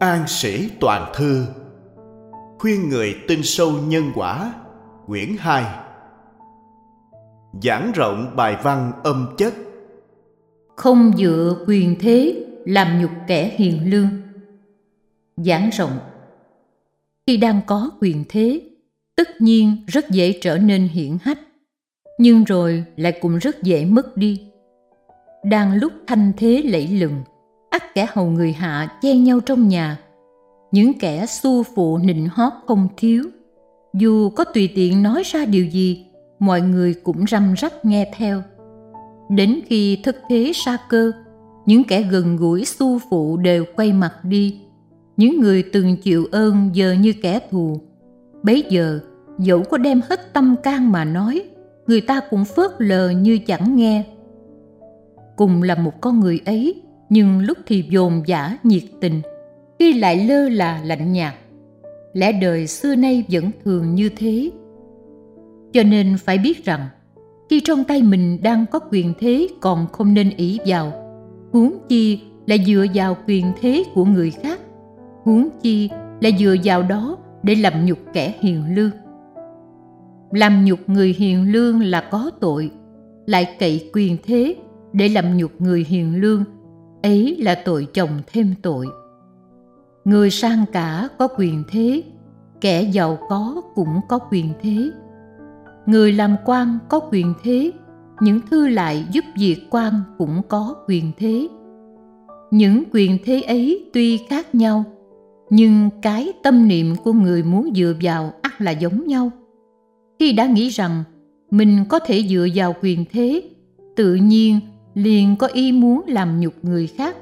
An Sĩ Toàn Thư. Khuyên người tin sâu nhân quả. Quyển 2. Giảng rộng bài văn âm chất. Không dựa quyền thế làm nhục kẻ hiền lương. Giảng rộng. Khi đang có quyền thế, tất nhiên rất dễ trở nên hiển hách, nhưng rồi lại cũng rất dễ mất đi. Đang lúc thanh thế lẫy lừng, ắt kẻ hầu người hạ chen nhau trong nhà. Những kẻ xu phụ nịnh hót không thiếu. Dù có tùy tiện nói ra điều gì, mọi người cũng răm rắp nghe theo. Đến khi thất thế sa cơ, những kẻ gần gũi xu phụ đều quay mặt đi. Những người từng chịu ơn giờ như kẻ thù. Bấy giờ, dẫu có đem hết tâm can mà nói, người ta cũng phớt lờ như chẳng nghe. Cùng là một con người ấy, nhưng lúc thì dồn dã nhiệt tình, khi lại lơ là lạnh nhạt. Lẽ đời xưa nay vẫn thường như thế. Cho nên phải biết rằng, khi trong tay mình đang có quyền thế còn không nên ỷ vào, huống chi là dựa vào quyền thế của người khác, huống chi là dựa vào đó để làm nhục kẻ hiền lương. Làm nhục người hiền lương là có tội, lại cậy quyền thế để làm nhục người hiền lương, ấy là tội chồng thêm tội. Người sang cả có quyền thế, kẻ giàu có cũng có quyền thế. Người làm quan có quyền thế, những thư lại giúp việc quan cũng có quyền thế. Những quyền thế ấy tuy khác nhau, nhưng cái tâm niệm của người muốn dựa vào ắt là giống nhau. Khi đã nghĩ rằng mình có thể dựa vào quyền thế, tự nhiên liền có ý muốn làm nhục người khác.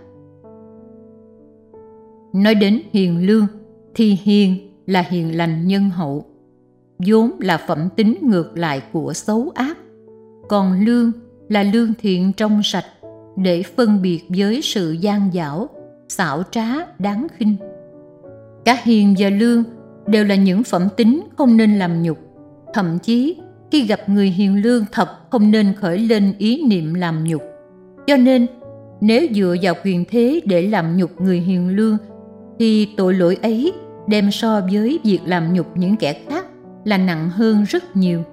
Nói đến hiền lương thì hiền là hiền lành nhân hậu, vốn là phẩm tính ngược lại của xấu ác. Còn lương là lương thiện trong sạch, để phân biệt với sự gian dảo, xảo trá, đáng khinh. Cả hiền và lương đều là những phẩm tính không nên làm nhục. Thậm chí khi gặp người hiền lương thật không nên khởi lên ý niệm làm nhục. Cho nên nếu dựa vào quyền thế để làm nhục người hiền lương, thì tội lỗi ấy đem so với việc làm nhục những kẻ khác là nặng hơn rất nhiều.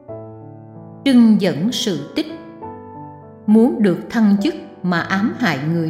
Trưng dẫn sự tích. Muốn được thăng chức mà ám hại người.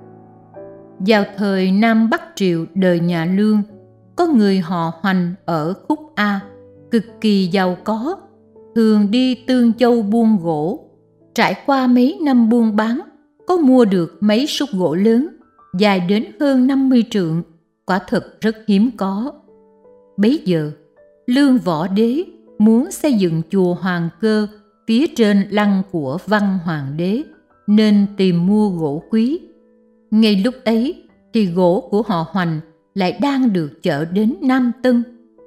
Vào thời Nam Bắc Triều đời nhà Lương, có người họ Hoành ở Khúc A, cực kỳ giàu có, thường đi Tương Châu buôn gỗ. Trải qua mấy năm buôn bán, có mua được mấy xúc gỗ lớn, dài đến hơn 50 trượng, quả thực rất hiếm có. Bấy giờ, Lương Võ Đế muốn xây dựng chùa Hoàng Cơ phía trên lăng của Văn Hoàng Đế, nên tìm mua gỗ quý. Ngay lúc ấy thì gỗ của họ Hoành lại đang được chở đến Nam Tân.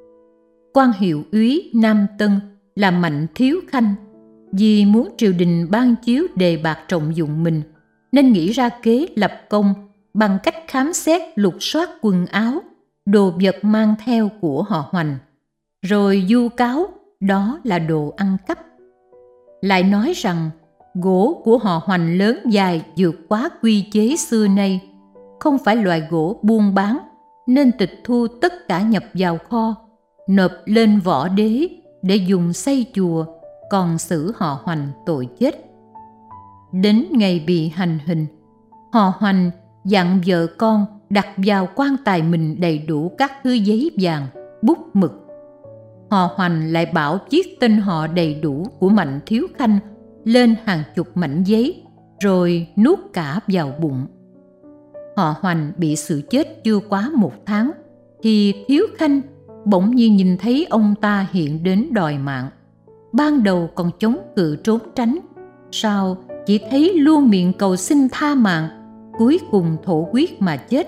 Quan hiệu úy Nam Tân là Mạnh Thiếu Khanh, vì muốn triều đình ban chiếu đề bạc trọng dụng mình, nên nghĩ ra kế lập công bằng cách khám xét lục soát quần áo, đồ vật mang theo của họ Hoành, rồi vu cáo đó là đồ ăn cắp. Lại nói rằng gỗ của họ Hoành lớn dài vượt quá quy chế xưa nay, không phải loại gỗ buôn bán, nên tịch thu tất cả nhập vào kho, nộp lên Võ Đế để dùng xây chùa, còn xử họ Hoành tội chết. Đến ngày bị hành hình, họ Hoành dặn vợ con đặt vào quan tài mình đầy đủ các thứ giấy vàng, bút mực. Họ Hoành lại bảo viết tên họ đầy đủ của Mạnh Thiếu Khanh lên hàng chục mảnh giấy, rồi nuốt cả vào bụng. Họ Hoành bị xử chết chưa quá 1 tháng, thì Thiếu Khanh bỗng nhiên nhìn thấy ông ta hiện đến đòi mạng. Ban đầu còn chống cự trốn tránh, sau chỉ thấy luôn miệng cầu xin tha mạng, cuối cùng thổ huyết mà chết.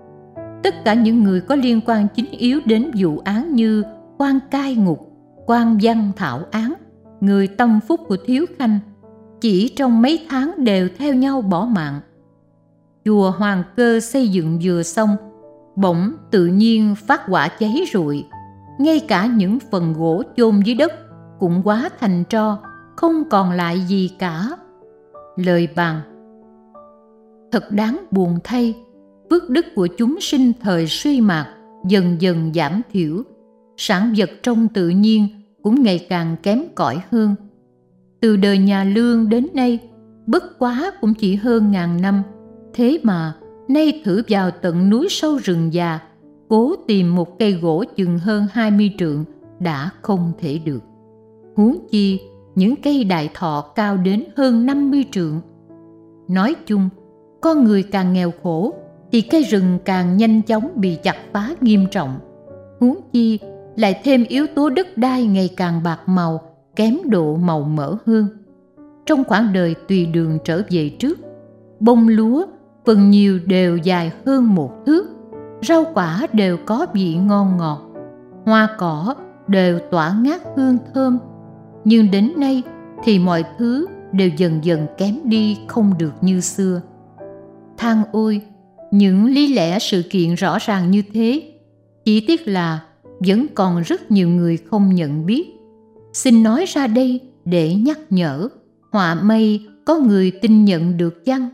Tất cả những người có liên quan chính yếu đến vụ án như quan cai ngục, quan văn thảo án, người tâm phúc của Thiếu Khanh, chỉ trong mấy tháng đều theo nhau bỏ mạng. Chùa Hoàng Cơ xây dựng vừa xong, bỗng tự nhiên phát hỏa cháy rụi, ngay cả những phần gỗ chôn dưới đất cũng hóa thành tro, không còn lại gì cả. Lời bàn: thật đáng buồn thay, phước đức của chúng sinh thời suy mạt dần dần giảm thiểu, sản vật trong tự nhiên cũng ngày càng kém cỏi hơn. Từ đời nhà Lương đến nay, bất quá cũng chỉ hơn 1000 năm, thế mà nay thử vào tận núi sâu rừng già, cố tìm một cây gỗ chừng hơn 20 trượng đã không thể được. Huống chi những cây đại thọ cao đến hơn 50 trượng. Nói chung, con người càng nghèo khổ thì cây rừng càng nhanh chóng bị chặt phá nghiêm trọng. Huống chi lại thêm yếu tố đất đai ngày càng bạc màu, kém độ màu mỡ hơn. Trong khoảng đời tùy đường trở về trước, bông lúa phần nhiều đều dài hơn 1 thước, rau quả đều có vị ngon ngọt, hoa cỏ đều tỏa ngát hương thơm. Nhưng đến nay thì mọi thứ đều dần dần kém đi, không được như xưa. Than ôi, những lý lẽ sự kiện rõ ràng như thế, chỉ tiếc là vẫn còn rất nhiều người không nhận biết. Xin nói ra đây để nhắc nhở, họa may có người tin nhận được chăng?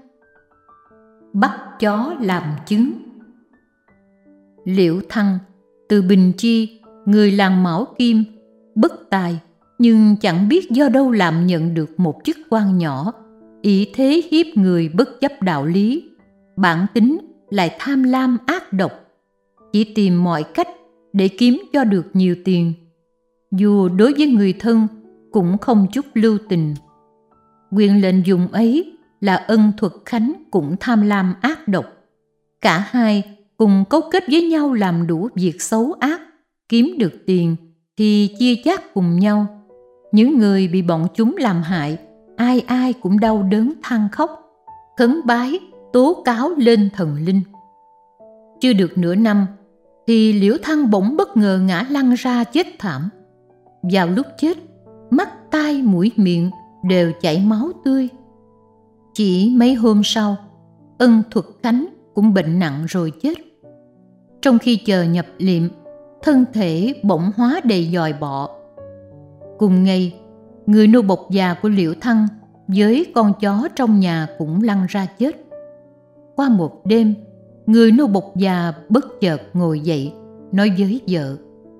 Bắt chó làm chứng. Liễu Thăng, từ Bình Chi, người làng Mão Kim, bất tài nhưng chẳng biết do đâu làm nhận được một chức quan nhỏ, ý thế hiếp người bất chấp đạo lý, bản tính lại tham lam ác độc, chỉ tìm mọi cách để kiếm cho được nhiều tiền. Dù đối với người thân cũng không chút lưu tình. Quyền lệnh dùng ấy là Ân Thuật Khánh cũng tham lam ác độc. Cả hai cùng cấu kết với nhau làm đủ việc xấu ác, kiếm được tiền thì chia chác cùng nhau. Những người bị bọn chúng làm hại, ai ai cũng đau đớn than khóc, khấn bái, tố cáo lên thần linh. Chưa được nửa năm thì Liễu Thăng bỗng bất ngờ ngã lăn ra chết thảm. Vào lúc chết, mắt tai mũi miệng đều chảy máu tươi. Chỉ mấy hôm sau, Ân Thuật Khánh cũng bệnh nặng rồi chết. Trong khi chờ nhập liệm, thân thể bỗng hóa đầy giòi bọ. Cùng ngày, người nô bộc già của Liễu Thăng với con chó trong nhà cũng lăn ra chết. Qua một đêm, người nô bộc già bất chợt ngồi dậy, nói với vợ: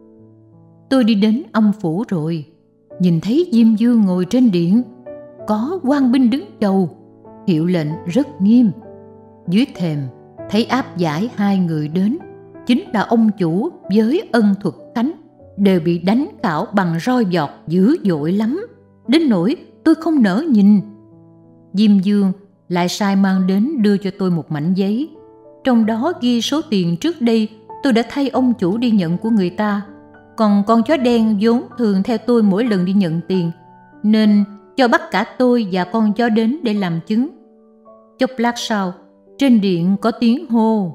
"Tôi đi đến âm phủ rồi, nhìn thấy Diêm Vương ngồi trên điện, có quan binh đứng chầu, hiệu lệnh rất nghiêm. Dưới thềm thấy áp giải 2 người đến, chính là ông chủ với Ân Thuật Khánh, đều bị đánh cảo bằng roi vọt dữ dội lắm, đến nỗi tôi không nỡ nhìn. Diêm Vương lại sai mang đến đưa cho tôi một mảnh giấy, trong đó ghi số tiền trước đây tôi đã thay ông chủ đi nhận của người ta. Còn con chó đen vốn thường theo tôi mỗi lần đi nhận tiền, nên cho bắt cả tôi và con chó đến để làm chứng." Chốc lát sau, trên điện có tiếng hô: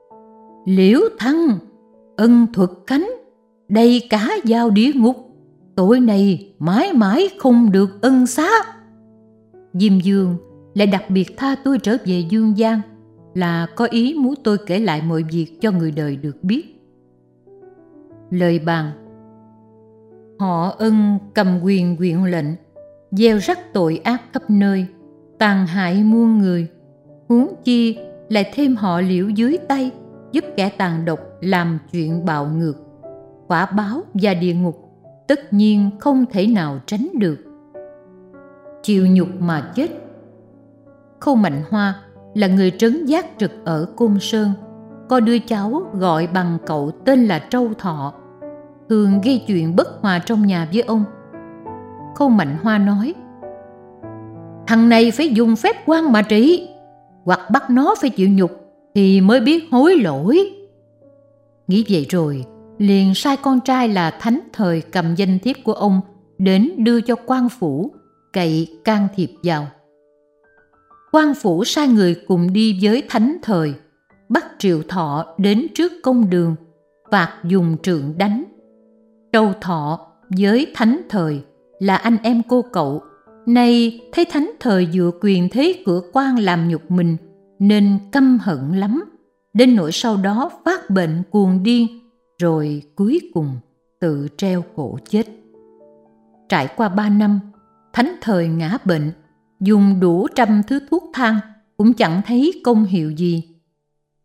"Liễu Thăng, Ân Thuật Khánh, đầy cả vào địa ngục, tội này mãi mãi không được ân xá." Diêm Vương lại đặc biệt tha tôi trở về dương gian, là có ý muốn tôi kể lại mọi việc cho người đời được biết. Lời bàn: họ Ân cầm quyền huyện lệnh, gieo rắc tội ác khắp nơi, tàn hại muôn người. Huống chi lại thêm họ Liễu dưới tay, giúp kẻ tàn độc làm chuyện bạo ngược. Quả báo và địa ngục tất nhiên không thể nào tránh được. Chịu nhục mà chết. Khâu Mạnh Hoa là người trấn giác trực ở Côn Sơn, có đứa cháu gọi bằng cậu tên là Trâu Thọ, thường gây chuyện bất hòa trong nhà với ông. Khâu Mạnh Hoa nói: "Thằng này phải dùng phép quan mà trị, hoặc bắt nó phải chịu nhục thì mới biết hối lỗi." Nghĩ vậy rồi, liền sai con trai là Thánh Thời cầm danh thiếp của ông đến đưa cho quan phủ, cậy can thiệp vào. Quan phủ sai người cùng đi với Thánh Thời, bắt Triệu Thọ đến trước công đường, phạt dùng trượng đánh. Trâu Thọ với Thánh Thời là anh em cô cậu, nay thấy Thánh Thời dựa quyền thế cửa quan làm nhục mình, nên căm hận lắm, đến nỗi sau đó phát bệnh cuồng điên, rồi cuối cùng tự treo cổ chết. Trải qua 3 năm, Thánh Thời ngã bệnh, dùng đủ trăm thứ thuốc thang cũng chẳng thấy công hiệu gì.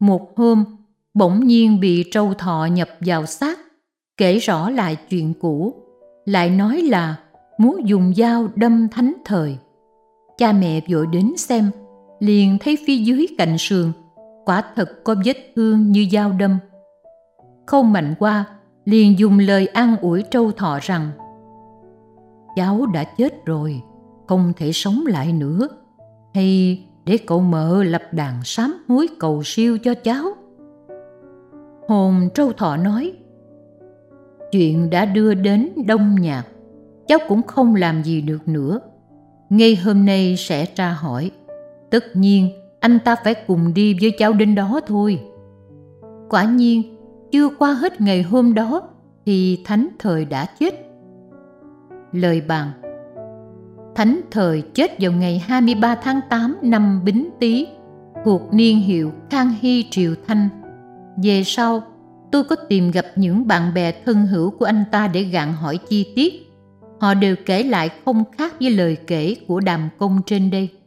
Một hôm, bỗng nhiên bị trâu thọ nhập vào xác, kể rõ lại chuyện cũ, lại nói là muốn dùng dao đâm Thánh Thời. Cha mẹ vội đến xem, liền thấy phía dưới cạnh sườn quả thật có vết thương như dao đâm. Khâu Mạnh Hoa liền dùng lời an ủi trâu thọ rằng: cháu đã chết rồi, không thể sống lại nữa, hay để cậu mợ lập đàn sám hối cầu siêu cho cháu. Hồn trâu thọ nói: chuyện đã đưa đến Đông Nhạc, cháu cũng không làm gì được nữa. Ngay hôm nay sẽ tra hỏi, tất nhiên anh ta phải cùng đi với cháu đến đó thôi. Quả nhiên, chưa qua hết ngày hôm đó thì Thánh Thời đã chết. Lời bàn: Thánh Thời chết vào ngày 23 tháng 8 năm Bính Tý, thuộc niên hiệu Khang Hy Triều Thanh. Về sau, tôi có tìm gặp những bạn bè thân hữu của anh ta để gạn hỏi chi tiết. Họ đều kể lại không khác với lời kể của Đàm Công trên đây.